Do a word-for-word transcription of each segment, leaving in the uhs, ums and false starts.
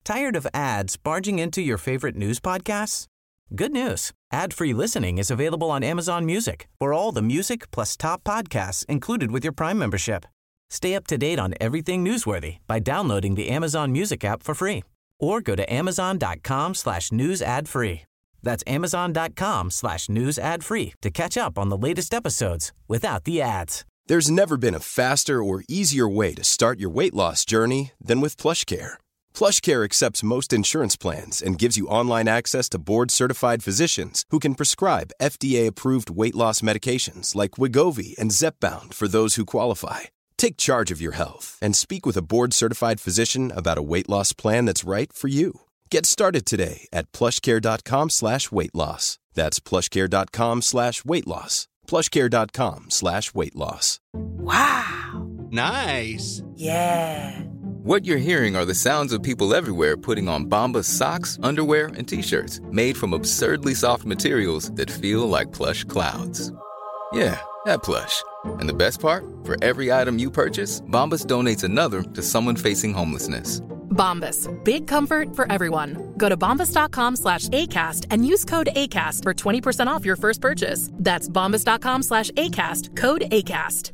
Tired of ads barging into your favorite news podcasts? Good news. Ad-free listening is available on Amazon Music for all the music plus top podcasts included with your Prime membership. Stay up to date on everything newsworthy by downloading the Amazon Music app for free or go to amazon.com slash news ad free. That's amazon.com slash news ad free to catch up on the latest episodes without the ads. There's never been a faster or easier way to start your weight loss journey than with PlushCare. PlushCare accepts most insurance plans and gives you online access to board-certified physicians who can prescribe F D A-approved weight loss medications like Wegovy and Zepbound for those who qualify. Take charge of your health and speak with a board-certified physician about a weight loss plan that's right for you. Get started today at plushcare.com slash weight loss. That's plushcare.com slash weight loss. plushcare.com slash weight loss. Wow. Nice. Yeah. What you're hearing are the sounds of people everywhere putting on Bombas socks, underwear, and T-shirts made from absurdly soft materials that feel like plush clouds. Yeah, that plush. And the best part? For every item you purchase, Bombas donates another to someone facing homelessness. Bombas, big comfort for everyone. Go to bombas.com slash ACAST and use code ACAST for twenty percent off your first purchase. That's bombas.com slash ACAST, code ACAST.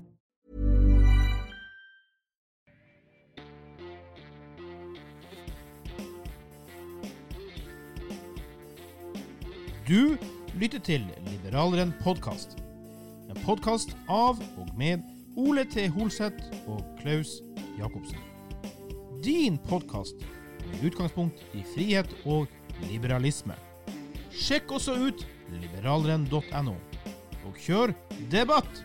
Du lytter til Liberaleren podcast. En podcast av og med Ole T. Holseth og Klaus Jakobsen. Din podcast med utgangspunkt i frihet og liberalisme. Sjekk også ut liberaleren punktum no og kjør debatt!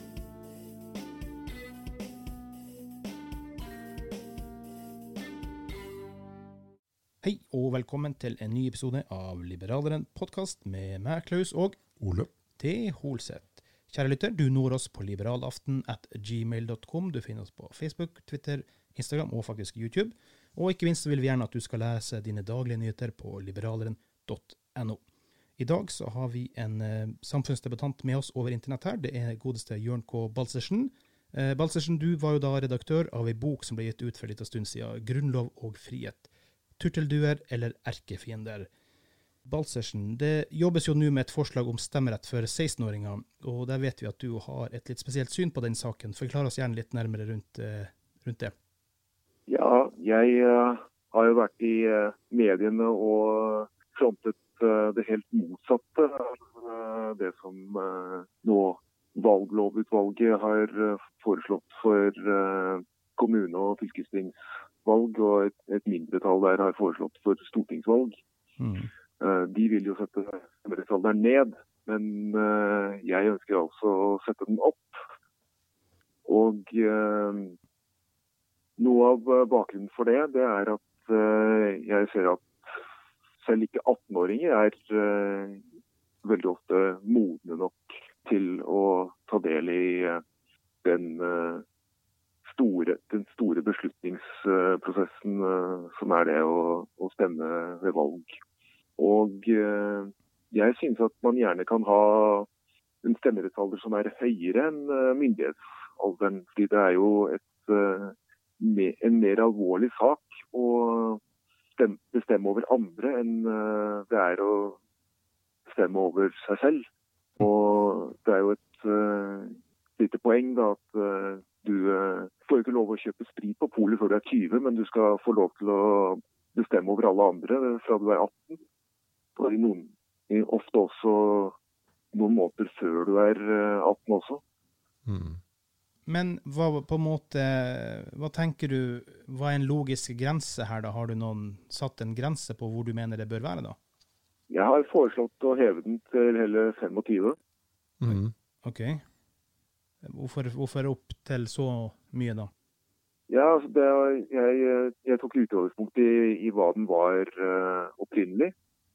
Hei og velkommen til en ny episode av Liberaleren podcast med meg, Klaus og Ole T. Holseth. Kjære lytter, du når oss på liberalaften at gmail punktum com. Du finner oss på Facebook, Twitter, Instagram og faktisk YouTube. Og ikke minst vil vi gjerne at du skal lese dine daglige nyheter på liberaleren punktum no. I dag så har vi en uh, samfunnsdebattant med oss over internett her. Det er godeste Jørn K. Balsersen. Uh, Balsersen, du var jo da redaktør av en bok som ble gitt ut for litt stund siden, Grunnlov og frihet. Turtelduer eller erkefiender. Balsersen, det jobbes jo nå med et forslag om stemmerett for seksten-åringer, og der vet vi at du har et litt spesielt syn på den saken. Forklar oss gjerne litt nærmere rundt, rundt det. Ja, jeg uh, har jo vært i uh, mediene og frontet uh, det helt motsatte av uh, det som uh, nå valglovutvalget har uh, foreslått for uh, kommune- og fylkestingsvalg, og et, et mindretall der har foreslått for stortingsvalg. Mm. Uh, de vil jo sette stemmerettsalderen ned, men uh, jeg ønsker altså å sette den opp. Og uh, noe av bakgrunnen for det, det er at uh, jeg ser at selv ikke atten-åringer er uh, veldig ofte modne nok til å ta del i uh, den uh, Store, den store beslutningsprosessen uh, som er det å, å stemme ved valg. Og uh, jeg synes at man gjerne kan ha en stemmerettsalder som er høyere enn uh, myndighetsalderen, fordi det er jo et, uh, me, en mer alvorlig sak å stemme, bestemme over andre enn uh, det er å bestemme over seg selv. Og det er jo et uh, lite poeng da at uh, du uh, får ikke lov å kjøpe sprit på polet før du er tyve, men du skal få lov til å bestemme over alle andre fra du er atten. Og i noen, i ofte også noen måneder før du er uh, atten også. Mm. Men hva, på en måte, hva tenker du, hva er en logisk grense her da? Har du noen, satt en grense på hvor du mener det bør være da? Jeg har foreslått å heve den til hele tjuefem. Mm. Ok. Hvorfor, hvorfor opp til så mye da? Ja, altså det, jeg, jeg tok utgangspunkt i, i hva den var uh, opprinnelig,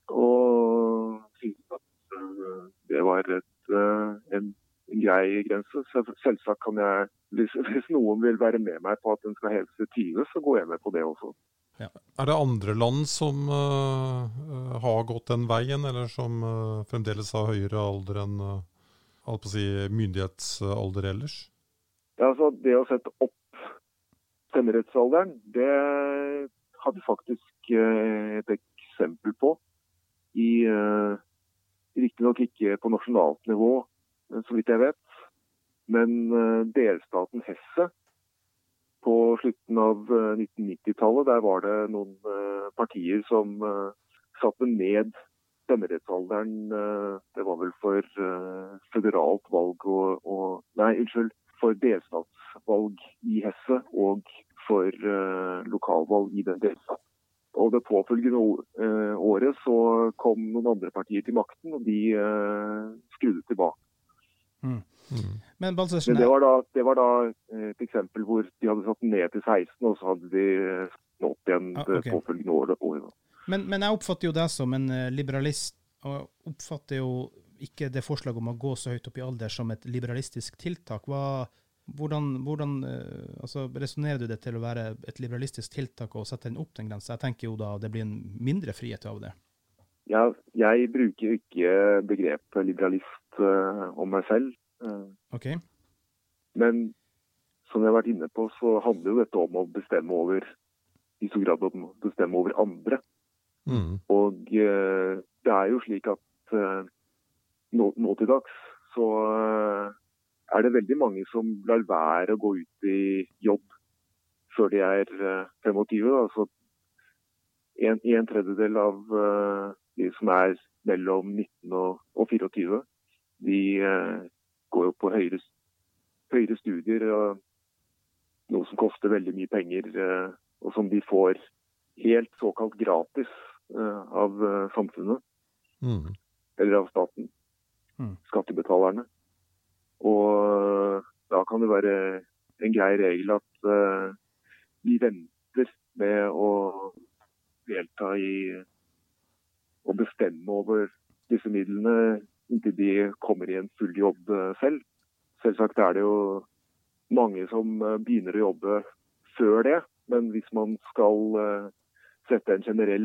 og syntes at uh, det var et, uh, en, en grei grense. Selvsagt kan jeg, hvis, hvis noen vil være med meg på at den skal heves til tyve, så går jeg med på det også. Ja. Er det andre land som uh, har gått den veien, eller som uh, fremdeles har høyere alder enn uh, alt på å si myndighetsalder ellers? Ja, altså det å sette opp stemmerettsalderen, det hadde faktisk faktisk uh, et eksempel på. I, uh, riktig nok ikke på nasjonalt nivå, så vidt jeg vet. Men uh, delstaten Hesse på slutten av uh, nitten nitti-tallet, der var det noen uh, partier som uh, satte ned stemmerettsalderen. Uh, det var vel for uh, føderalt valg og, og nei, unnskyld, for delstatsvalg i Hesse og for uh, lokalvalg i den delstaten. Og det påfølgende uh, året så kom noen andre partier til makten, og de uh, skrudde tilbake. Mm. Mm. Men, Balsersen, Men det var da, det var da et eksempel hvor de hadde satt ned til seksten, og så hadde de nått igjen ah, det okay. påfølgende året. året. Men, men jeg oppfatter jo deg som en liberalist, og oppfatter jo ikke det forslaget om å gå så høyt opp i alder som et liberalistisk tiltak. Hva, hvordan hvordan altså, resonerer du det til å være et liberalistisk tiltak og sette den opp den grensen? Jeg tenker jo da det blir en mindre frihet av det. Ja, jeg bruker ikke begrepet liberalist uh, om meg selv. Uh, Ok. Men som jeg har vært inne på, så handler jo dette om å bestemme over, i så grad om å bestemme over andre. Mm. Og uh, det er jo slik at uh, nå, nå til dags så uh, er det veldig mange som lar være å gå ut i jobb før de er uh, tjuefem. Altså en, en tredjedel av uh, de som er mellom nitten og, og tjuefire, de uh, går jo på høyere, høyere studier, og noe som koster veldig mye penger, uh, og som de får helt såkalt gratis uh, av uh, samfunnet, Mm. eller av staten, Mm. skattebetalerne. Og uh, da kan det være en grei regel at uh, vi venter med å delta i å bestemme over disse midlene inntil de kommer i en full jobb selv. Selvsagt er det jo mange som begynner å jobbe før det, men hvis man skal sette en generell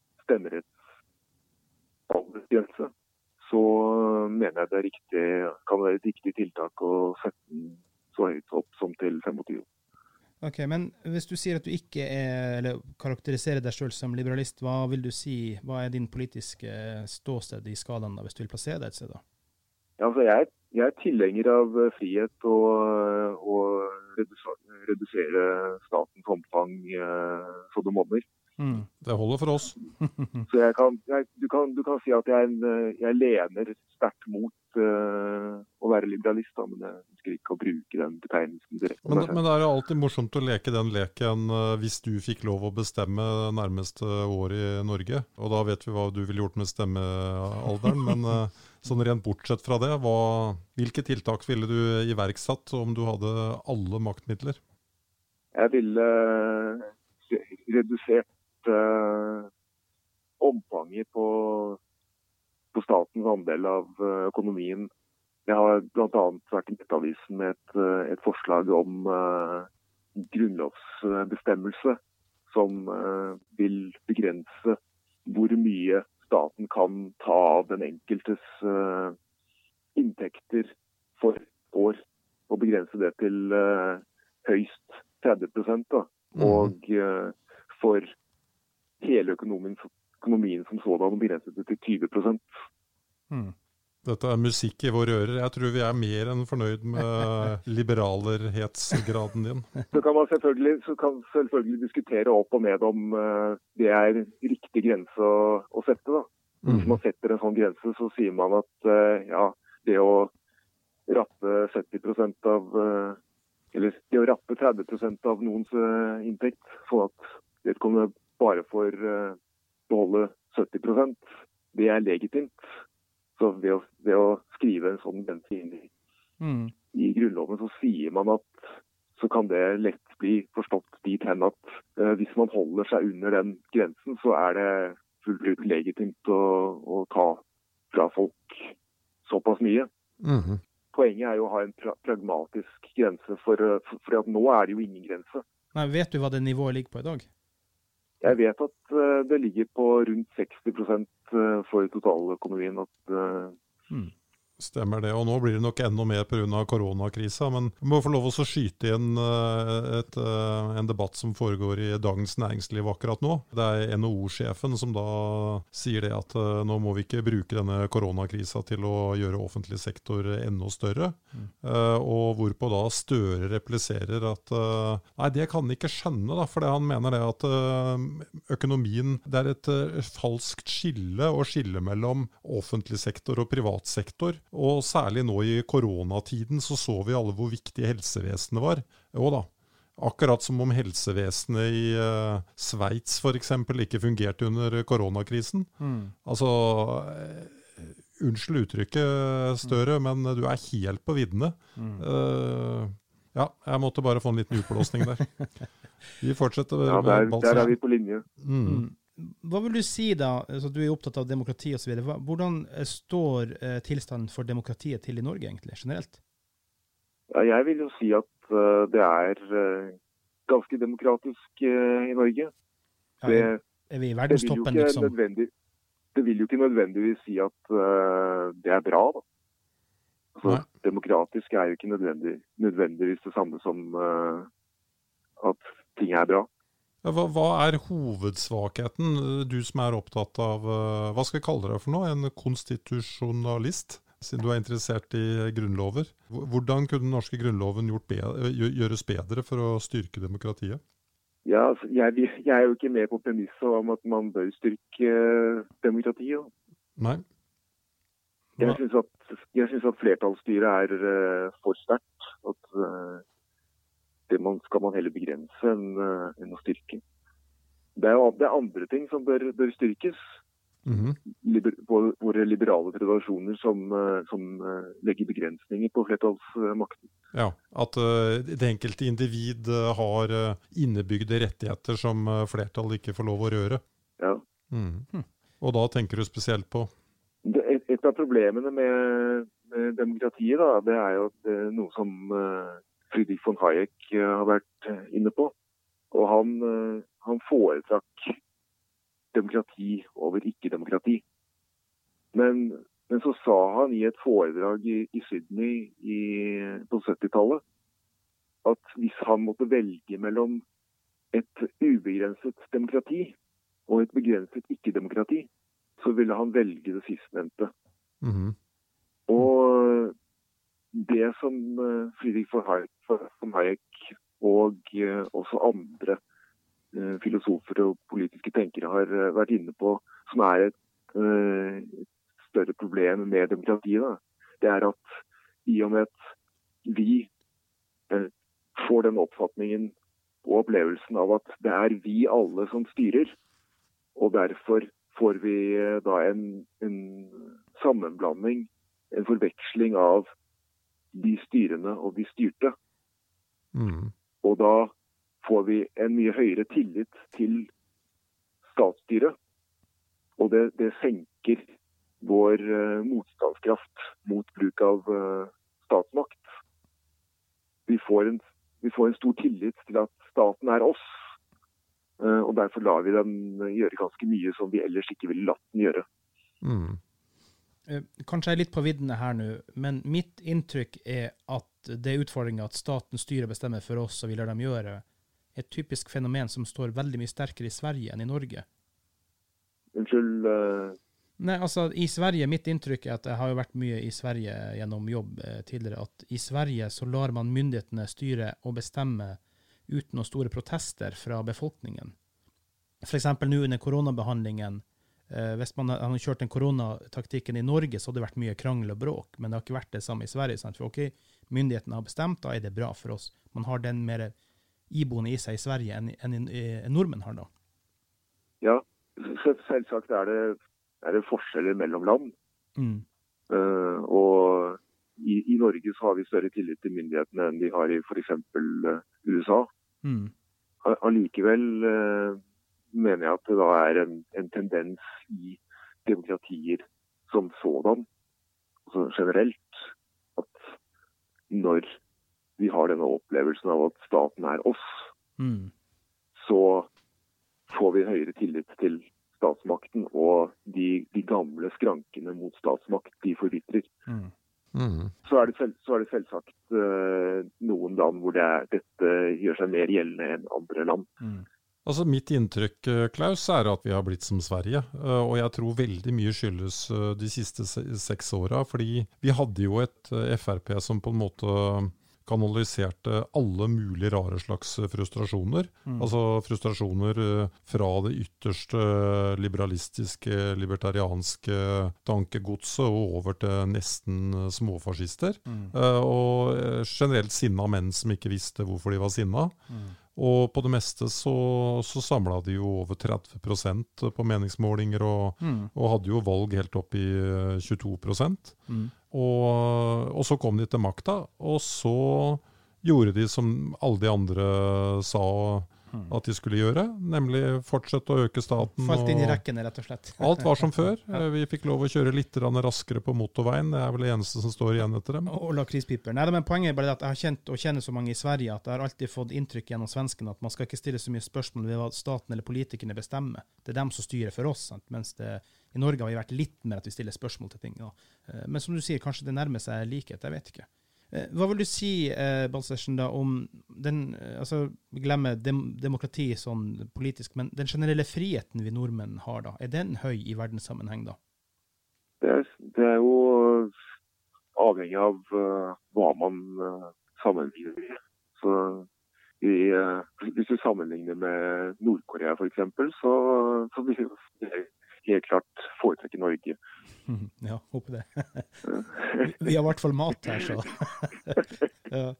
stemmerettsaldersgrense, så mener jeg det er riktig, kan være et riktig tiltak å sette den så høyt opp som til tjuefem. Ok, men hvis du sier at du ikke er, eller karakteriserer deg selv som liberalist, hva vil du si, hva er din politiske ståsted i skalaen da, hvis du vil plassere deg et sted da? Ja, altså jeg, jeg er tilhenger av frihet og, og redusere, redusere statens omfang eh, så det monner. Mm. Det holder for oss. Så jeg kan, jeg, du, kan, du kan si at jeg, jeg lener sterkt mot uh, å være liberalist, da, men jeg ønsker ikke å bruke den betegnelsen direkte. Men, men det er jo alltid morsomt å leke den leken uh, hvis du fikk lov å bestemme nærmeste år i Norge, og da vet vi hva du ville gjort med stemmealderen, men uh, sånn rent bortsett fra det, hva, hvilke tiltak ville du iverksatt om du hadde alle maktmidler? Jeg ville uh, redusert Uh, omfanget på, på statens andel av uh, økonomien. Jeg har blant annet vært i Nettavisen med et, uh, et forslag om uh, grunnlovsbestemmelse som uh, vil begrense hvor mye staten kan ta av den enkeltes uh, inntekter for år, og begrense det til uh, høyst tretti prosent, da. Mm. Og uh, for hele økonomien, økonomien som sådan begrenset til tjue prosent. Mm. Dette er musikk i våre ører. Jeg tror vi er mer enn fornøyd med liberalerhetsgraden din. Så kan man selvfølgelig, så kan selvfølgelig diskutere opp og ned om uh, det er riktig grense å, å sette. Da. Mm. Hvis man setter en sånn grense, så sier man at uh, ja, det å rappe sytti prosent av, uh, eller det å rappe tretti prosent av noens uh, inntekt, sånn at det kommer bare for uh, beholde sytti prosent, det er legitimt. Så ved å, ved å skrive en sånn grense inn i, mm. i grunnloven, så sier man at så kan det lett bli forstått dit hen at uh, hvis man holder seg under den grensen, så er det fullt ut legitimt å, å ta fra folk såpass mye. Mm. Poenget er jo å ha en pra- pragmatisk grense, for, for, for at nå er det jo ingen grense. Nei, vet du hva det nivået ligger på i dag? Jeg vet at uh, det ligger på rundt seksti prosent uh, for totaløkonomien. At, uh, mm. Stemmer det, og nå blir det nok enda mer på grunn av koronakrisa, men vi må få lov å skyte inn et, en debatt som foregår i Dagens Næringsliv akkurat nå. Det er N H O-sjefen som da sier det at nå må vi ikke bruke denne koronakrisa til å gjøre offentlig sektor enda større, mm. og hvorpå da Støre repliserer at nei, det kan han ikke skjønne da, for han mener det at økonomien, det er et falskt skille å skille mellom offentlig sektor og privat sektor. Og særlig nå i koronatiden så så vi alle hvor viktig helsevesenet var. Jo da, akkurat som om helsevesenet i uh, Sveits for eksempel ikke fungerte under koronakrisen. Mm. Altså, uh, unnskyld uttrykket Støre, mm. men du er helt på viddene. Mm. Uh, ja, jeg måtte bare få en liten utblåsning der. Vi fortsetter. Ja, der, der er vi på linje. Mm. Mm. Hva vil du si da, altså du er opptatt av demokrati og så videre, hvordan står eh, tilstanden for demokratiet til i Norge egentlig, generelt? Ja, jeg vil jo si at uh, det er uh, ganske demokratisk uh, i Norge. Det, ja, er vi i verdenstoppen, det liksom? Det vil jo ikke nødvendigvis si at uh, det er bra, da. Altså, demokratisk er jo ikke nødvendig, nødvendigvis det samme som uh, at ting er bra. Hva, hva er hovedsvakheten, du som er opptatt av, hva skal vi kalle deg for noe, en konstitusjonalist, siden du er interessert i grunnlover? Hvordan kunne den norske grunnloven gjort bedre, gjøres bedre for å styrke demokratiet? Ja, altså, jeg, jeg er jo ikke med på premisset om at man bør styrke demokratiet. Nei. Jeg synes at, jeg synes at flertallsstyret er uh, for sterkt, at uh, det man, skal man heller begrense enn, enn å styrke. Det er jo det er andre ting som bør, bør styrkes. Mm-hmm. Liber, våre liberale tradisjoner som, som legger begrensninger på flertallsmakten. Ja, at uh, det enkelte individ uh, har uh, innebygde rettigheter som uh, flertall ikke får lov å røre. Ja. Mm. Hm. Og da tenker du spesielt på? Det, et, et av problemene med, med demokratiet da, det er jo at det er noe som uh, Friedrich von Hayek har vært inne på. Og han, han foretrakk demokrati over ikke-demokrati. Men, men så sa han i et foredrag i, i Sydney i, på syttitallet at hvis han måtte velge mellom et ubegrenset demokrati og et begrenset ikke-demokrati, så ville han velge det sistnevnte. Mm-hmm. Og det som Friedrich von Hayek og også andre filosofer og politiske tenkere har vært inne på, som er et større problem med demokratiet, da, det er at i og med at vi får den oppfatningen og opplevelsen av at det er vi alle som styrer, og derfor får vi da en, en sammenblanding, en forveksling av de styrende og de styrte. Mm. Og da får vi en mye høyere tillit til statsstyret. Og det, det senker vår uh, motstandskraft mot bruk av uh, statsmakt. Vi får, en, vi får en stor tillit til at staten er oss. Uh, og derfor lar vi den gjøre ganske mye som vi ellers ikke ville latt den gjøre. Mm. Kanskje jeg er litt på viddene her nå, men mitt inntrykk er at det er utfordringen at staten styrer og bestemmer for oss, og vi lar dem gjøre, et typisk fenomen som står veldig mye sterkere i Sverige enn i Norge. Unnskyld? Uh... Nei, altså i Sverige, mitt inntrykk er at jeg har jo vært mye i Sverige gjennom jobb eh, tidligere, at i Sverige så lar man myndighetene styre og bestemme uten noen store protester fra befolkningen. For eksempel nå under koronabehandlingen, Eh, hvis man har kjørt den koronataktikken i Norge, så hadde det vært mye krangel og bråk, men det har ikke vært det samme i Sverige. Sant? For ok, myndighetene har bestemt, da er det bra for oss. Man har den mer iboende i seg i Sverige enn, enn, enn nordmenn har da. Ja, selvsagt er det, er det forskjeller mellom land. Mm. Uh, og i, i Norge så har vi større tillit til myndighetene enn de har i for eksempel uh, U S A. Mm. Allikevel uh, mener jeg at det da er en, en tendens i demokratier som sådan, altså generelt, at når vi har denne opplevelsen av at staten er oss, mm. så får vi høyere tillit til statsmakten, og de, de gamle skrankene mot statsmakt, de forvitrer. Mm. Mm. Så er det, selv, så er det selvsagt uh, noen land hvor det er, dette gjør seg mer gjeldende enn andre land. Mm. Altså mitt inntrykk, Klaus, er at vi har blitt som Sverige, og jeg tror veldig mye skyldes de siste seks årene, fordi vi hadde jo et F R P som på en måte kanaliserte alle mulige rare slags frustrasjoner. Mm. Altså frustrasjoner fra det ytterste liberalistiske, libertarianske tankegodset og over til nesten småfascister. Mm. Og generelt sinna menn som ikke visste hvorfor de var sinna. Mm. Og på det meste så, så samlet de jo over tretti prosent på meningsmålinger, og, mm. og hadde jo valg helt opp i tjueto prosent. Mm. Og, og så kom de til makta, og så gjorde de som alle de andre sa at de skulle gjøre, nemlig fortsette å øke staten. Falt inn i rekkene, rett og slett. Alt var som før. Vi fikk lov å kjøre litt raskere på motorveien. Det er vel det eneste som står igjen etter dem. Og lakrispiper. Nei, men poenget er bare at jeg har kjent og kjenner så mange i Sverige at jeg har alltid fått inntrykk gjennom svensken at man skal ikke stille så mye spørsmål ved hva staten eller politikerne bestemmer. Det er dem som styrer for oss, sant? Mens det, i Norge har vi vært litt mer at vi stiller spørsmål til ting. Ja. Men som du sier, kanskje det nærmer seg likhet, jeg vet ikke. Hva vil du si, eh, Balsersen, da, om den, altså, vi glemmer dem, demokrati sånn politisk, men den generelle friheten vi nordmenn har da, er den høy i verdenssammenheng da? Det er, det er jo avhengig av uh, hva man uh, sammenligner med. Så i, uh, hvis du sammenligner med Nord-Korea for eksempel, så, så vil jeg helt klart foretrekke Norge. Ja, håper det. Vi har i hvert fall mat her, så. Ja.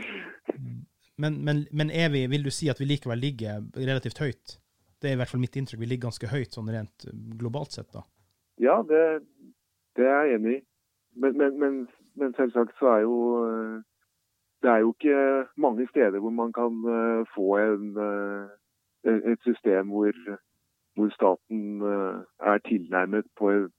Men, men, men er vi, vil du si at vi likevel ligger relativt høyt? Det er i hvert fall mitt inntrykk. Vi ligger ganske høyt sånn rent globalt sett da. Ja, det, det er jeg enig i. Men, men, men, men selvsagt så er jo det er jo ikke mange steder hvor man kan uh, få en, uh, et system hvor, hvor staten uh, er tilnærmet på et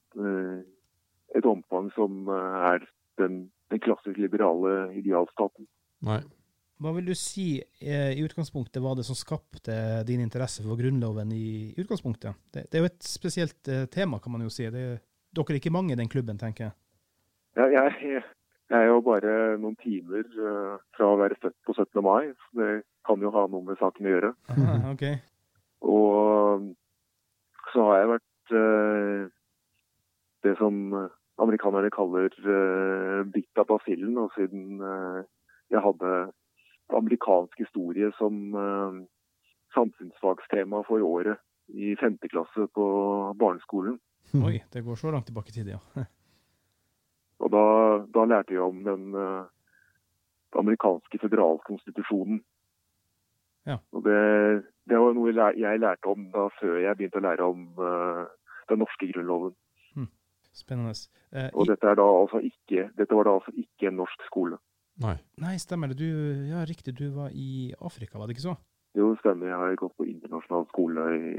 et omfang som er den, den klassisk liberale idealstaten. Nei. Hva vil du si eh, i utgangspunktet var det som skapte din interesse for grunnloven i utgangspunktet? Det, det er jo et spesielt eh, tema, kan man jo si. Det, dere er ikke mange i den klubben, tenker jeg. Ja, jeg, jeg er jo bare noen timer uh, fra å være født på syttende mai, så det kan jo ha noe med saken å gjøre. Aha, ok. Og så har jeg vært uh, det som amerikanerne kaller uh, bitt av basillen, og siden uh, jeg hadde amerikansk historie som uh, samfunnsfagstema for året i femte klasse på barneskolen. Oi, det går så langt tilbake i tid, ja. Og da, da lærte jeg om den uh, amerikanske federalkonstitusjonen. Ja. Og det, det var noe jeg lærte om da før jeg begynte å lære om uh, den norske grunnloven. Spennende. Eh, og dette, er da altså ikke, dette var da altså ikke en norsk skole. Nei. Nei, stemmer det. Du, ja, riktig, du var i Afrika, var det ikke så? Jo, stemmer. Jeg har gått på internasjonal skole i,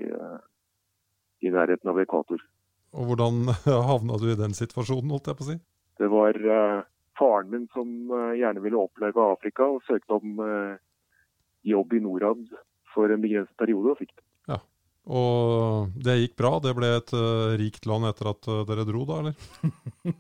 i nærheten av ekvator. Og hvordan havna du i den situasjonen, holdt jeg på å si? Det var uh, faren min som uh, gjerne ville oppleve Afrika, og søkte om uh, jobb i Norad for en begrenset periode, og fikk det. Ja. Og det gikk bra? Det ble et uh, rikt land etter at uh, dere dro da, eller?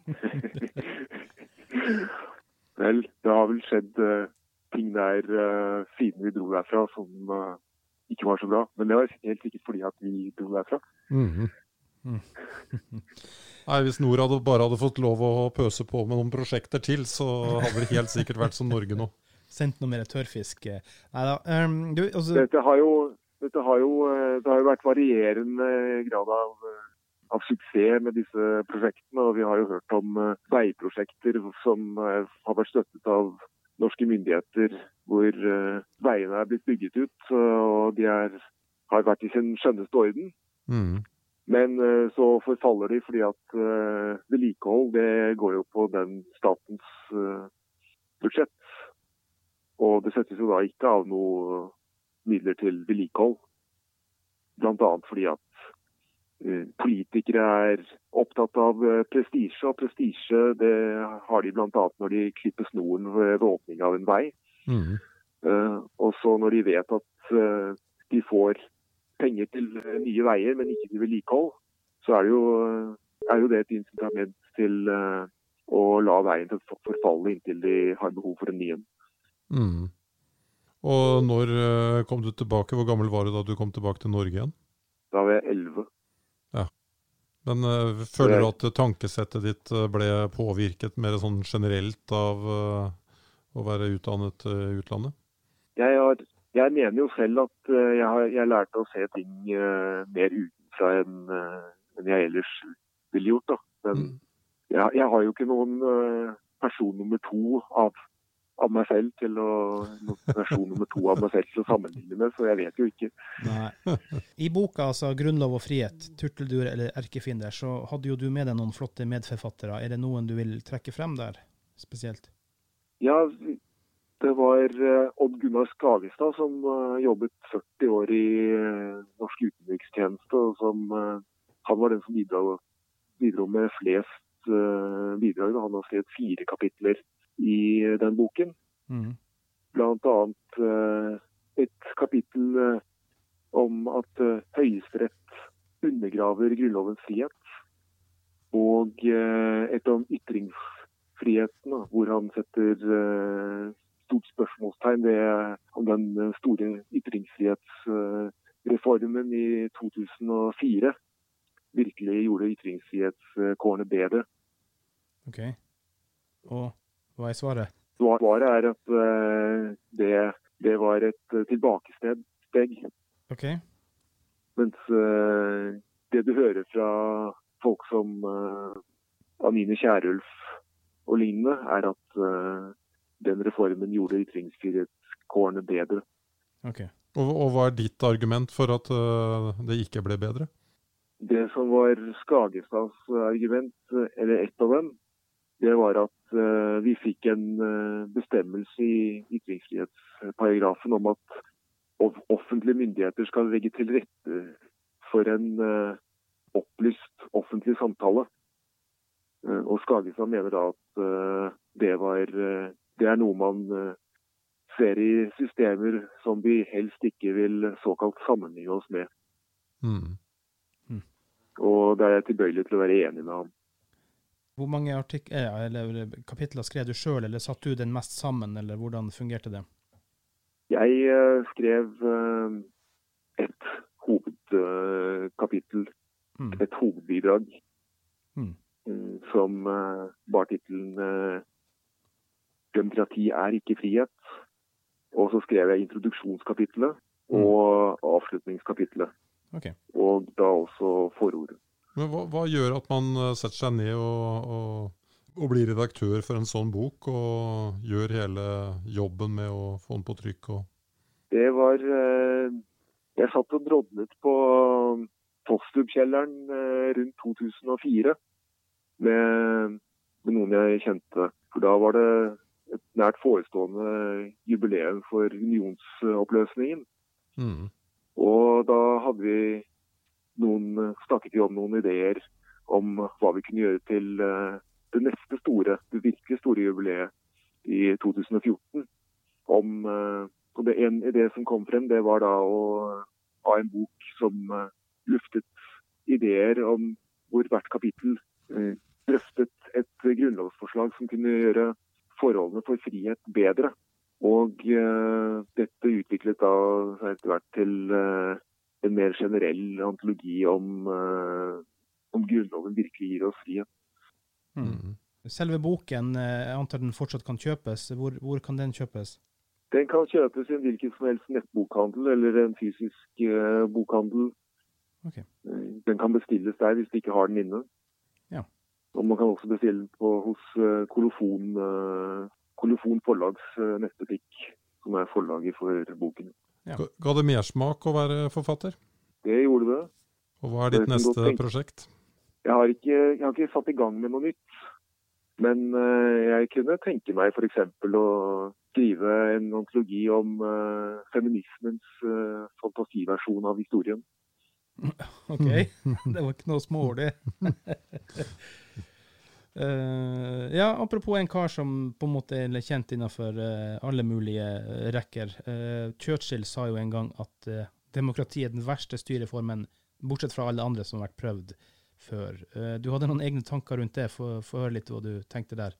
Vel, det har vel skjedd uh, ting der uh, siden vi dro derfra som uh, ikke var så bra. Men det var helt sikkert fordi at vi dro derfra. Mm-hmm. Mm. Nei, hvis Norad bare hadde fått lov å pøse på med noen prosjekter til, så hadde det helt sikkert vært som Norge nå. Sendt noe mer tørrfisk. Neida, um, du, altså... Dette har jo Dette har jo, det har jo vært varierende grad av, av suksess med disse prosjektene, og vi har jo hørt om veiprosjekter som har vært støttet av norske myndigheter, hvor veiene er blitt bygget ut, og de er, har vært i sin skjønneste orden. Mm. Men så forfaller de fordi at vedlikehold, det går jo på den statens budsjett, og det settes jo da ikke av noe midler til vedlikehold. Blant annet fordi at uh, politikere er opptatt av uh, prestisje, og prestisje det har de blant annet når de klipper snoren ved åpning av en vei. Mm. Uh, og så når de vet at uh, de får penger til uh, nye veier, men ikke til vedlikehold, så er det jo, uh, er jo det et incitament til uh, og la veien til å forfalle inntil de har behov for en ny. Mm. Og når uh, kom du tilbake? Hvor gammel var du da du kom tilbake til Norge igjen? Da var jeg elleve. Ja. Men uh, føler du at tankesettet ditt ble påvirket mer sånn generelt av uh, å være utdannet i uh, utlandet? Jeg, har, jeg mener jo selv at uh, jeg har jeg lærte å se ting uh, mer utenfra enn, uh, enn jeg ellers ville gjort. Da. Men mm. jeg, jeg har jo ikke noen uh, person nummer to av, av meg selv til å noen person nummer to av meg selv til å sammenligne med, så jeg vet jo ikke. Nei. I boka, altså Grunnlov og frihet, Turteldur eller Erkefiender, så hadde jo du med deg noen flotte medforfattere. Er det noen du vil trekke frem der, spesielt? Ja, det var uh, Odd Gunnar Skagestad som uh, jobbet førti år i uh, norsk utenrikstjeneste, og som uh, han var den som bidro, bidro med flest uh, bidrag. Han har skrevet fire kapitler i uh, den boken. Mm. Blant annet uh, et kapittel uh, om at uh, Høyesterett undergraver grunnlovens frihet, og uh, et om ytringsfriheten, uh, hvor han setter uh, stort spørsmålstegn ved om den store ytringsfrihetsreformen i to tusen og fire virkelig gjorde ytringsfrihetskårene bedre. Ok. Og hva er svaret? Svaret er at uh, det, det var et tilbakesteg. Ok. Mens uh, det du hører fra folk som uh, Anine Kierulf og lignende, er at uh, den reformen gjorde ytringsfrihetskårene bedre. Ok. Og, og hva er ditt argument for at uh, det ikke ble bedre? Det som var Skagestads argument, eller ett av dem, det var at uh, vi fikk en uh, bestemmelse i ytringsfrihetsparagrafen om at offentlige myndigheter skal legge til rette for en uh, opplyst offentlig samtale. Uh, og Skagestad mener da at uh, det var uh, det er noe man uh, ser i systemer som vi helst ikke vil såkalt sammenligne oss med. Mm. Mm. Og da er jeg tilbøyelig til å være enig med ham. Hvor mange artik- eh, eller kapitler skrev du selv, eller satt du den mest sammen, eller hvordan fungerte det? Jeg uh, skrev uh, et hovedkapittel, uh, mm. et hovedbidrag, mm. uh, som uh, bar titelen uh, Demokrati er ikke frihet. Og så skrev jeg introduksjonskapitlet og mm. avslutningskapitlet. Okay. Og da også forordet. Men hva, hva gjør at man setter seg ned og, og, og blir redaktør for en sånn bok, og gjør hele jobben med å få den på trykk? Og... Det var... Eh, jeg satt og drodlet på Tostrup-kjelleren eh, rundt to tusen og fire med, med noen jeg kjente. For da var det et nært forestående jubileum for unionsoppløsningen. Mm. Og da hadde vi noen, snakket vi om noen ideer om hva vi kunne gjøre til uh, det neste store, det virkelig store jubileet i to tusen og fjorten. Om, uh, og det en idé som kom frem, det var da å ha en bok som uh, luftet ideer om hvor hvert kapittel uh, drøftet et grunnlovsforslag som kunne gjøre forholdene for frihet bedre. Og uh, dette utviklet da etter hvert til uh, en mer generell antologi om, uh, om grunnloven virkelig gir oss frihet. Mm. Selve boken, jeg antar den fortsatt kan kjøpes. Hvor, hvor kan den kjøpes? Den kan kjøpes i en hvilken som helst nettbokhandel eller en fysisk uh, bokhandel. Okay. Uh, den kan bestilles der hvis de ikke har den inne. Ja. Og man kan også bestille på hos uh, Kolofon, uh, Kolofon forlags uh, nettbutikk, som er forlaget for boken. Ja. Ga det mersmak å være forfatter? Det gjorde det. Og hva er ditt neste prosjekt? Jeg har, ikke, jeg har ikke satt i gang med noe nytt. Men uh, jeg kunne tenke meg for eksempel å skrive en antologi om uh, feminismens uh, fantasiversjon av historien. Ok, det var ikke noe småord det. uh, ja, apropos en kar som på en måte er kjent innenfor uh, alle mulige rekker. Uh, Churchill sa jo en gang at uh, demokrati er den verste styreformen, bortsett fra alle andre som har vært prøvd før. Uh, du hadde noen egne tanker rundt det, få høre litt hva du tenkte der.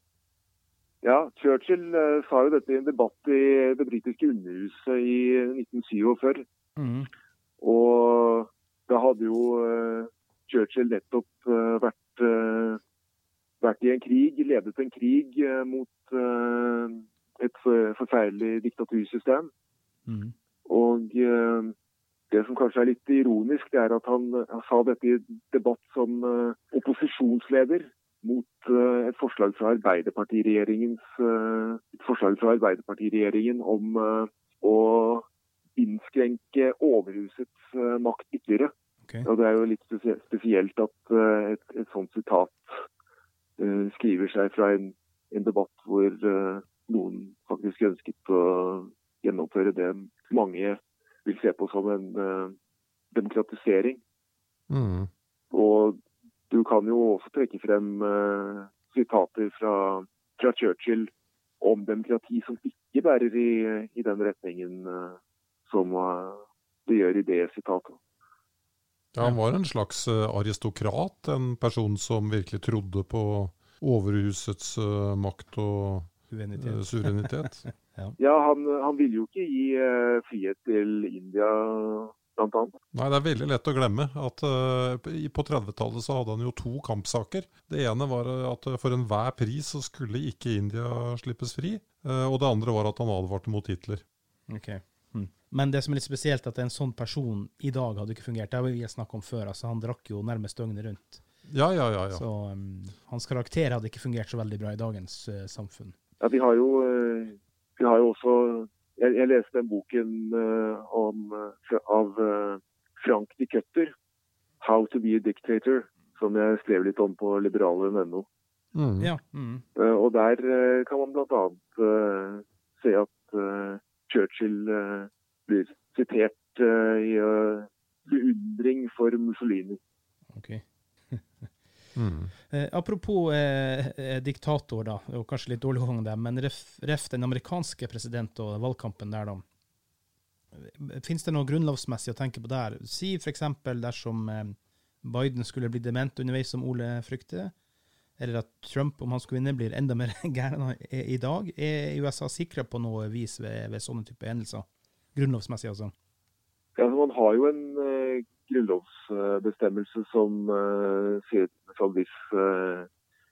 Ja, Churchill uh, sa jo dette i en debatt i det britiske underhuset i nitten syttiåtte. Mm. Og da hadde jo uh, Churchill nettopp uh, vært, uh, vært i en krig, ledet en krig uh, mot uh, et forferdelig diktatursystem. Mm. Og uh, det som kanskje er litt ironisk, det er at han, han sa dette i debatt som uh, opposisjonsleder mot uh, et forslag fra Arbeiderpartiregjeringens uh, et forslag fra Arbeiderpartiregjeringen om uh, å innskrenke overhusets uh, makt ytterligere. Okay. Og det er jo litt spesielt at uh, et, et sånt sitat uh, skriver seg fra en, en debatt hvor uh, noen faktisk ønsket å gjennomføre det mange vil se på som en uh, demokratisering. Mm. Og du kan jo også trekke frem uh, sitater fra, fra Churchill om demokrati som ikke bærer i, i den retningen uh, som uh, det gjør i det sitatet. Ja, han var en slags aristokrat, en person som virkelig trodde på overhusets uh, makt og suverenitet. Uh, suverenitet. ja, ja han, han ville jo ikke gi uh, frihet til India, blant annet. Nei, det er veldig lett å glemme at uh, på trettitallet så hadde han jo to kampsaker. Det ene var at uh, for enhver pris så skulle ikke India slippes fri, uh, og det andre var at han advarte mot Hitler. Ok. Hmm. Men det som er litt spesielt at en sånn person i dag hadde ikke fungert, det har vi snakket om før, altså han drakk jo nærmest døgnet rundt. Ja, ja, ja. ja. Så um, hans karakter hadde ikke fungert så veldig bra i dagens uh, samfunn. Ja, vi har jo, uh, vi har jo også, jeg, jeg leste den boken uh, om, uh, av uh, Frank de Cutter, How to be a Dictator, som jeg skrev litt om på liberale punkt no. Mm. Ja. Mm. Uh, og der uh, kan man blant annet uh, se at uh, Churchill uh, blir sitert uh, i uh, beundring for Mussolini. Ok. Mm. Eh, apropos eh, diktator da, og kanskje litt dårlig hånd der, men ref, ref den amerikanske president og valgkampen der da. Finnes det noe grunnlovsmessig å tenke på der? Si for eksempel dersom eh, Biden skulle bli dement underveis som Ole frykter, eller at Trump, om han skulle vinne, blir enda mer gæren i dag. Er U S A sikret på noe vis ved, ved sånne type hendelser? Grunnlovsmessig altså. Ja, altså man har jo en uh, grunnlovsbestemmelse som uh, sier som, hvis, uh,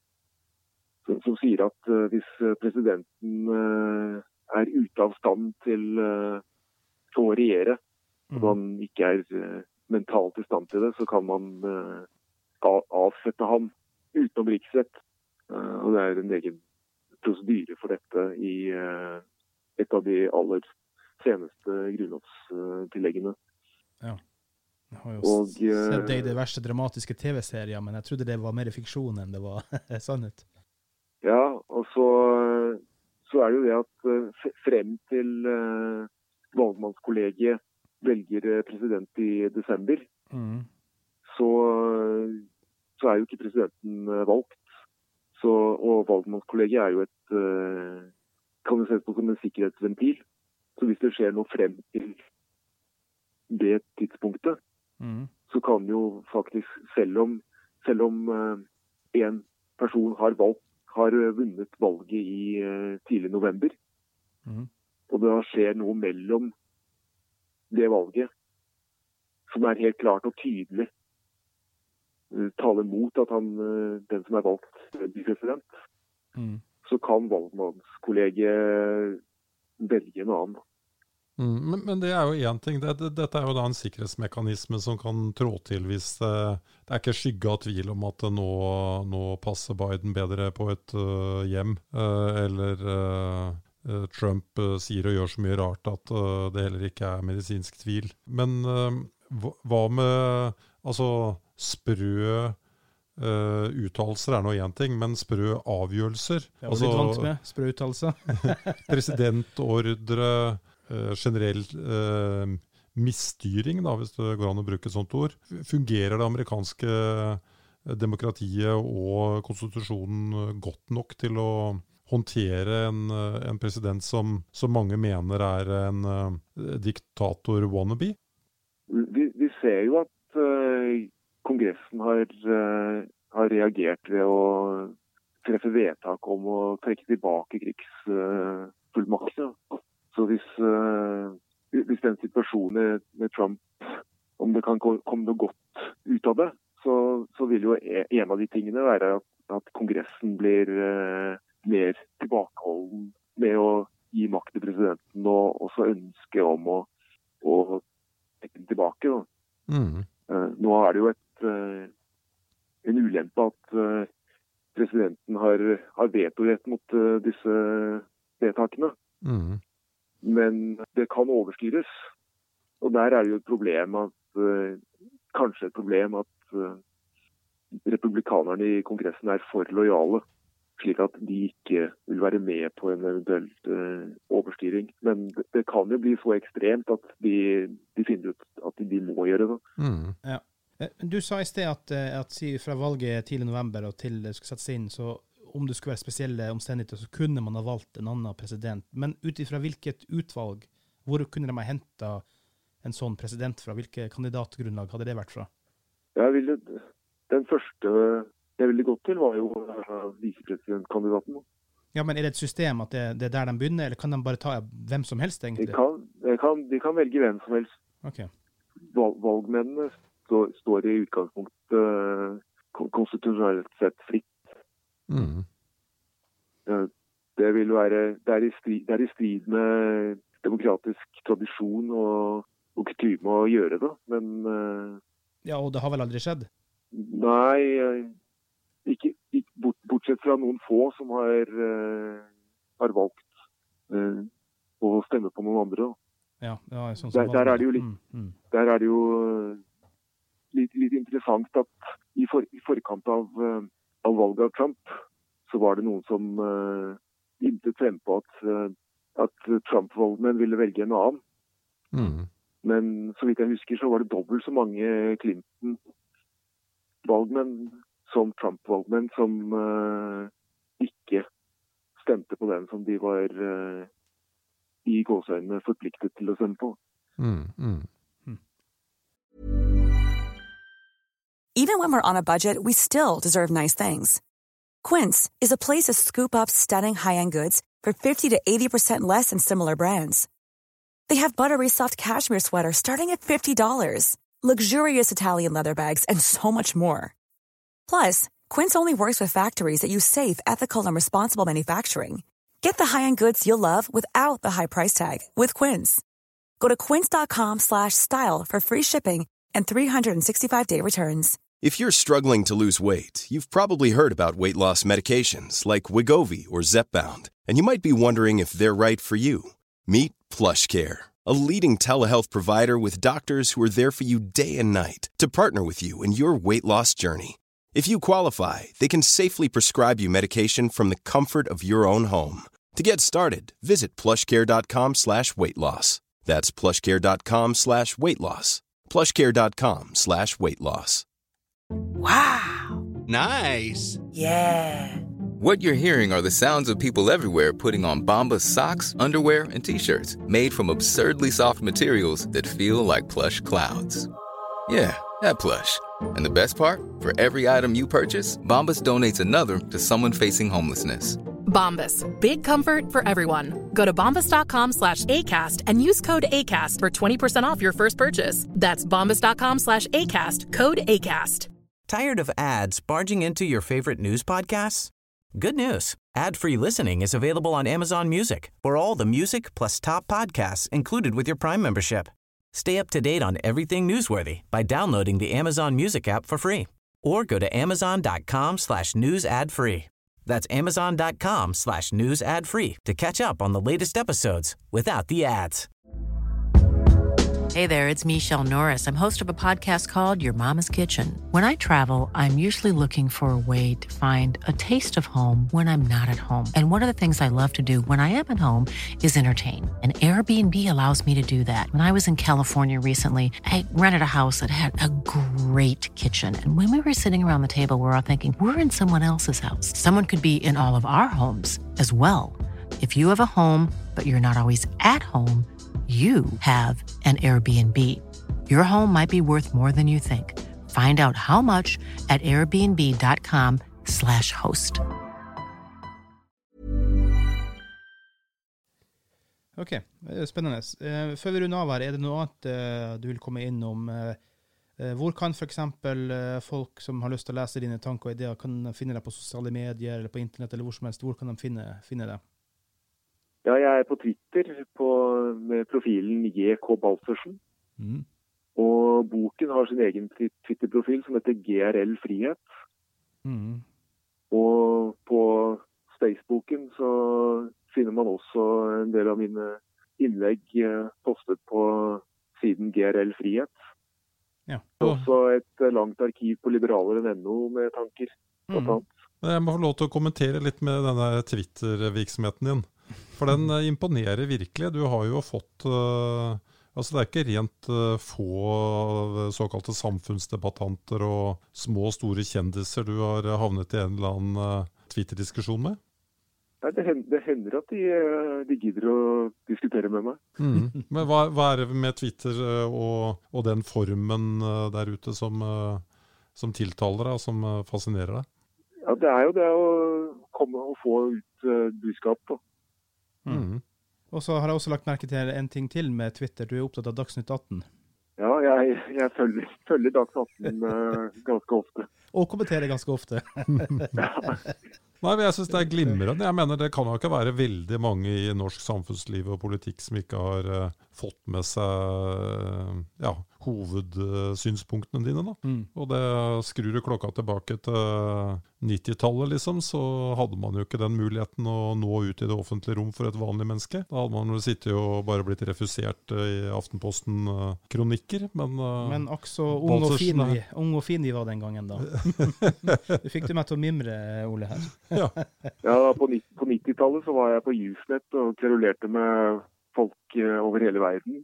som, som sier at uh, hvis presidenten uh, er ute av stand til uh, å regjere, mm. og han ikke er uh, mentalt i stand til det, så kan man uh, avsette ham utenom riksrett. Uh, og det er en egen prosedyre for dette i uh, et av de aller seneste grunnlovstilleggene. Ja. Jeg har jo og, sett det i de verste dramatiske T V-serier, men jeg trodde det var mer fiksjon enn det var sannhet. Ja, og så, så er det jo det at frem til uh, valgmannskollegiet velger president i desember, mm. så, så er jo ikke presidenten valgt. Så, og valgmannskollegiet er jo et, uh, kan du se på som en sikkerhetsventil. Så hvis det skjer noe frem til det tidspunktet, mm. så kan jo faktisk, selv om, selv om uh, en person har, valgt, har vunnet valget i uh, tidlig november, mm. og det skjer noe mellom det valget, som er helt klart og tydelig, uh, taler mot at han, uh, den som er valgt, blir president, mm. så kan valgmannskollegiet velge en annen. Mm, men, men det er jo en ting, det, det, dette er jo da en sikkerhetsmekanisme som kan trå til hvis uh, det er ikke skygge av tvil om at nå, nå passer Biden bedre på et uh, hjem, uh, eller uh, Trump uh, sier og gjør så mye rart at uh, det heller ikke er medisinsk tvil. Men uh, hva med altså, sprø Uh, uttalelser er nå en ting, men sprø avgjørelser. Jeg var altså, litt vant med sprø uttalelser. Presidentordre, uh, generell uh, misstyring, da, hvis det går an å bruke et sånt ord. Fungerer det amerikanske demokratiet og konstitusjonen godt nok til å håndtere en, en president som, som mange mener er en uh, diktator wannabe? Vi, vi ser jo at uh, Kongressen har, uh, har reagert ved å treffe vedtak om å trekke tilbake krigsfullmaktene. Uh, Så hvis, uh, hvis den situasjonen med, med Trump, om det kan komme noe godt ut av det, så, så vil jo en av de tingene være at, at Kongressen blir uh, mer tilbakeholden med å gi makt til presidenten og også ønske om å, å trekke den tilbake. Mm. Uh, nå er det jo et, uh, en ulempe at uh, presidenten har, har vetorett mot uh, disse vedtakene. Mm. Men det kan overstyres. Og der er det jo et problem at, uh, kanskje et problem at uh, republikanerne i Kongressen er for lojale, slik at de ikke vil være med på en eventuelt uh, overstyring. Men det, det kan jo bli så ekstremt at de, de finner ut at de må gjøre det. Mm. Ja. Du sa i sted at, at fra valget tidlig november og til det skulle settes inn, så om det skulle være spesielle omstendigheter, så kunne man ha valgt en annen president. Men utifra hvilket utvalg, hvor kunne de ha hentet en sånn president fra? Hvilke kandidatgrunnlag hadde det vært fra? Jeg ville, den første jeg ville gått til var jo uh, visepresidentkandidaten. Ja, men er det et system at det, det er der de begynner, eller kan de bare ta hvem som helst egentlig? De kan, de kan, de kan velge hvem som helst. Okay. Val, valgmennene stå, står i utgangspunktet uh, konstitusjonelt sett fritt. Mm. Uh, det vil være, det er i strid, det er i strid med demokratisk tradisjon og, og kutyme å gjøre det, men... Uh, ja, og det har vel aldri skjedd? Nei, ikke, ikke bortsett fra noen få som har, uh, har valgt uh, å stemme på noen andre. Ja, ja, sånn som der, der er det jo litt, mm, mm. Der er det jo litt, litt interessant at i, for, i forkant av, uh, av valget av Trump, så var det noen som uh, intet frem på at, uh, at Trump-valgmenn ville velge en annen. Mm. Men så vidt jeg husker, så var det dobbelt så mange Clinton-valgmenn som Trump-valgmenn som uh, ikke stemte på den som de var uh, i gåseøynene forpliktet til å stemme på. Mm, mm. Mm. Even when we're on a budget, we still deserve nice things. Quince is a place to scoop up stunning high-end goods for fifty to eighty percent less than similar brands. They have buttery soft cashmere sweaters starting at fifty dollars, luxurious Italian leather bags, and so much more. Plus, Quince only works with factories that use safe, ethical, and responsible manufacturing. Get the high-end goods you'll love without the high price tag with Quince. Go to quince.com slash style for free shipping and three sixty-five day returns. If you're struggling to lose weight, you've probably heard about weight loss medications like Wegovy or Zepbound, and you might be wondering if they're right for you. Meet PlushCare, a leading telehealth provider with doctors who are there for you day and night to partner with you in your weight loss journey. If you qualify, they can safely prescribe you medication from the comfort of your own home. To get started, visit plushcare.com slash weight loss. That's plushcare.com slash weight loss. plushcare.com slash weight loss. Wow. Nice. Yeah. What you're hearing are the sounds of people everywhere putting on Bombas socks, underwear, and T-shirts made from absurdly soft materials that feel like plush clouds. Yeah, that plush. And the best part? For every item you purchase, Bombas donates another to someone facing homelessness. Bombas, big comfort for everyone. Go to bombas.com slash ACAST and use code ACAST for twenty percent off your first purchase. That's bombas.com slash ACAST, code ACAST. Tired of ads barging into your favorite news podcasts? Good news. Ad-free listening is available on Amazon Music for all the music plus top podcasts included with your Prime membership. Stay up to date on everything newsworthy by downloading the Amazon Music app for free or go to amazon.com slash news ad free. That's amazon.com slash news ad free to catch up on the latest episodes without the ads. Hey there, it's Michelle Norris. I'm host of a podcast called Your Mama's Kitchen. When I travel, I'm usually looking for a way to find a taste of home when I'm not at home. And one of the things I love to do when I am at home is entertain. And Airbnb allows me to do that. When I was in California recently, I rented a house that had a great kitchen. And when we were sitting around the table, we were all thinking, we're in someone else's house. Someone could be in all of our homes as well. If you have a home, but you're not always at home, you have an Airbnb. Your home might be worth more than you think. Find out how much at airbnb.com slash host. Ok, spennende. Før vi runder av her, er det noe annet uh, du vil komme innom? Uh, hvor kan for eksempel uh, folk som har lyst til å lese dine tanker og ideer, kan finne deg på sosiale medier eller på internett eller hvor som helst? Hvor kan de finne, finne deg? Ja, jeg er på Twitter på, med profilen J K Balsersen. Mm. Og boken har sin egen Twitter-profil som heter G R L Frihet. Mm. Og på Spaceboken så finner man også en del av mine innlegg postet på siden G R L Frihet. Ja. Også et langt arkiv på liberaleren punktum N O med tanker. Mm. Jeg må få lov til å kommentere litt med denne Twitter-virksomheten din. For den imponerer virkelig. Du har jo fått... Uh, altså det er ikke rent uh, få såkalte samfunnsdebattanter og små og store kjendiser du har havnet i en eller annen uh, Twitter-diskusjon med? Nei, det hender, det hender at de, de gidder å diskutere med meg. Mm. Men hva, hva er det med Twitter og, og den formen der ute som, som tiltaler deg, og som fascinerer deg? Ja, det er jo det å komme og få ut uh, budskap da. Mm. Og så har jeg også lagt merke til en ting til med Twitter. Du er opptatt av Dagsnytt atten. Ja, jeg, jeg følger, følger Dagsnytt atten uh, ganske ofte. Og kommenterer ganske ofte. Nei, jeg synes det er glimrende. Jeg mener det kan jo ikke være veldig mange i norsk samfunnsliv og politikk som ikke har uh, fått med seg ja, hovedsynspunktene dine da. Mm. Og det skrur du klokka tilbake til nittitallet liksom, så hadde man jo ikke den muligheten å nå ut i det offentlige rom for et vanlig menneske. Da hadde man jo sittet og bare blitt refusert uh, i Aftenposten uh, kronikker, men... Uh, men også ung og, fin vi, ung og fin vi var den gangen da. Du fikk du meg til å mimre, Ole, her. Ja, ja på, på nittitallet så var jeg på Usenet og kverulerte med folk over hele verden.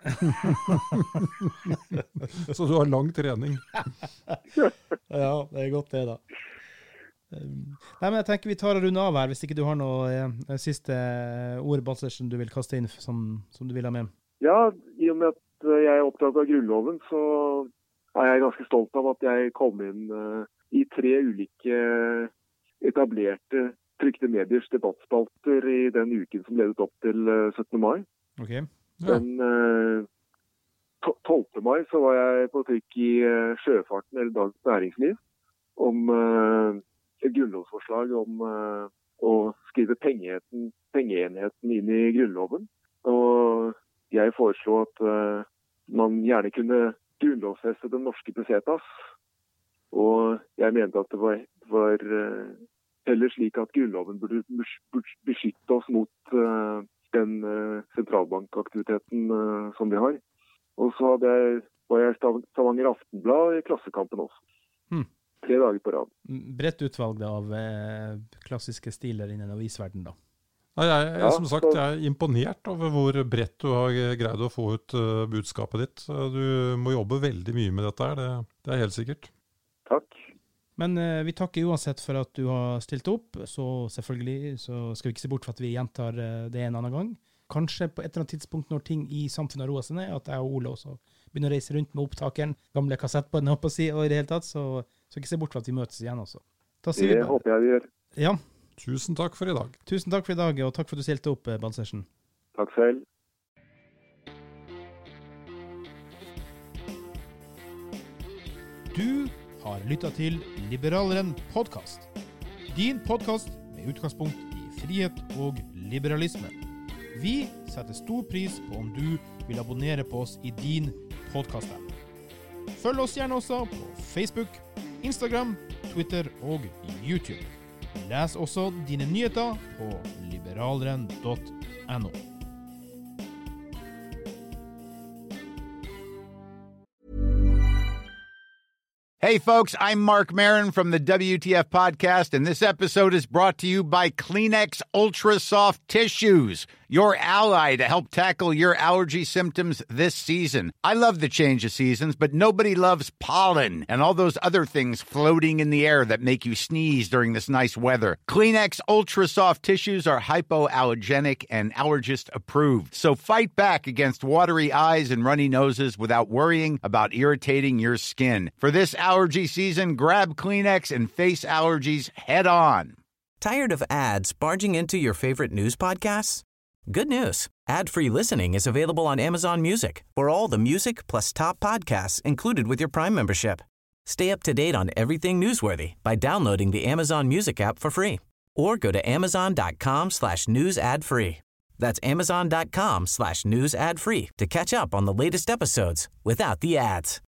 Så du har lang trening. Ja, det er godt det da. Nei, men jeg tenker vi tar og runder av her, hvis ikke du har noe eh, siste ord, Balsersen, du vil kaste inn som, som du vil ha med. Ja, i og med at jeg er opptatt av grunnloven, så er jeg ganske stolt av at jeg kom inn uh, i tre ulike etablerte trykte mediers debattspalter i den uken som ledet opp til uh, syttende mai. Okay. Ja. Den uh, tolvte mai så var jeg på trykk i uh, Sjøfarten eller Dagens Næringsliv om uh, et grunnlovsforslag om uh, å skrive pengeenheten, pengeenheten inn i grunnloven. Og jeg foreslo at uh, man gjerne kunne grunnlovsfeste den norske pesetas. Og jeg mente at det var, var uh, heller slik at grunnloven burde beskytte oss mot uh, den uh, sentralbankaktiviteten uh, som vi har. Og så hadde jeg, var jeg Stavanger Aftenblad i Klassekampen også. Hmm. Tre dager på rad. Bredt utvalg av eh, klassiske stiler innen avisverden da. Ja, jeg, jeg, ja, som sagt, jeg er imponert over hvor bredt du har greid å få ut uh, budskapet ditt. Du må jobbe veldig mye med dette her, det, det er helt sikkert. Takk. Men uh, vi takker uansett for at du har stilt opp, så selvfølgelig så skal vi ikke se bort for at vi gjentar uh, det en annen gang. Kanskje på et eller annet tidspunkt når ting i samfunnet roer seg ned, at jeg og Ole også begynner å reise rundt med opptakeren, gamle kassettbåndene opp å si, og i det hele tatt, så, så ikke se bort for at vi møtes igjen også. Da sier det vi håper jeg vi gjør. Ja. Tusen takk for i dag. Tusen takk for i dag, og takk for at du stilte opp, Balsersen. Takk selv. Du har lyttet til Liberaleren podcast. Din podcast med utgangspunkt i frihet og liberalisme. Vi setter stor pris på om du vil abonnere på oss i din podcast-app. Følg oss gjerne også på Facebook, Instagram, Twitter og YouTube. Les også dine nyheter på liberaleren punktum no. Hey folks, I'm Mark Maron from the W T F podcast, and this episode is brought to you by Kleenex Ultra Soft Tissues. your ally to help tackle your allergy symptoms this season. I love the change of seasons, but nobody loves pollen and all those other things floating in the air that make you sneeze during this nice weather. Kleenex Ultra Soft Tissues are hypoallergenic and allergist approved. So fight back against watery eyes and runny noses without worrying about irritating your skin. For this allergy season, grab Kleenex and face allergies head on. Tired of ads barging into your favorite news podcasts? Good news. Ad-free listening is available on Amazon Music for all the music plus top podcasts included with your Prime membership. Stay up to date on everything newsworthy by downloading the Amazon Music app for free or go to amazon.com slash news ad free. That's amazon.com slash news ad free to catch up on the latest episodes without the ads.